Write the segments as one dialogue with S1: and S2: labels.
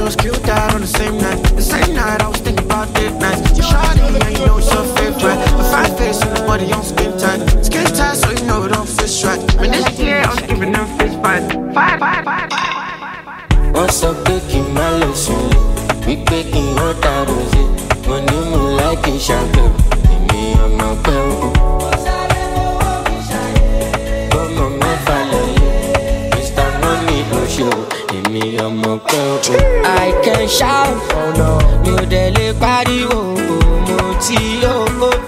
S1: was killed out on the same night. The same night I was thinking about it nights. You shot it, and you know it's your favorite. A fine face and the body on skin tight. Skin tight so you know it don't fit right. When this year I was giving them fist fights. Fight.
S2: What's up, baking my lesson? We baking what I was it. When you move like a shadow, me on my belt. Come on, my family. Mr. Money no show. Me on my belt. I can shout, oh no. You dele party, oh, moti, oh.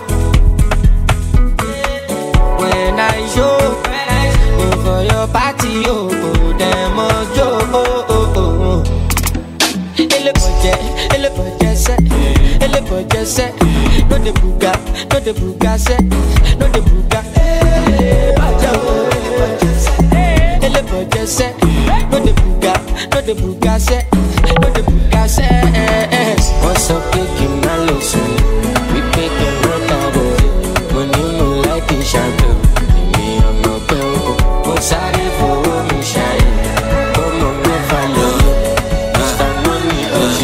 S2: When I show, for your party, oh, them oh, oh. Elle budget set, no de buga set, no de buga. Elle budget set, no de buga set, no de buga set. What's up, taking my lesson? We taking what I was. When you know like a shadow, me on my belt. What's out there for me shine? Come on, my follow. Mr. Money,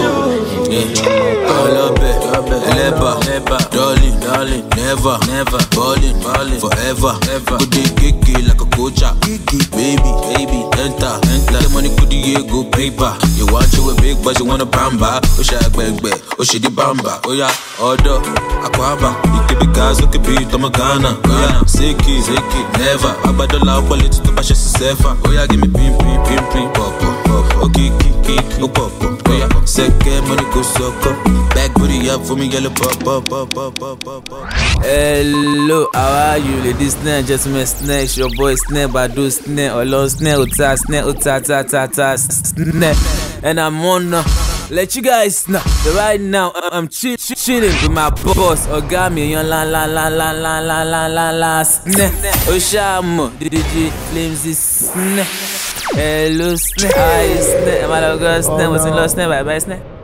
S2: Never, darling, never, ballin', forever. Could they kick it like a coacha? Baby, enter. The money could you go paper? You want you a big but you want a bamba? Oh shit, bang, oh shit, the bamba. Oh yeah, order, aquaba. You could be guys, you could be Tomagana. Oh yeah, sicky, never. About the loud quality to bash yourself. Oh yeah, give me pim, pop. Oh kiki, oh pop. Oh yeah, second money go suck up. Back booty up for me, yellow pop.
S3: Hello, how are you, ladies, gentlemen, snacks, your boy Snare, Badu Snare, Olon Snare, Uta Snare, and I'm on let you guys know that right now I'm chilling with my boss, Ogami, yon la Snare, Oshamo, DJ Flames is Snare, hello Snare, hi Snare, my love girl Snare, what's in love Snare, bye Snare.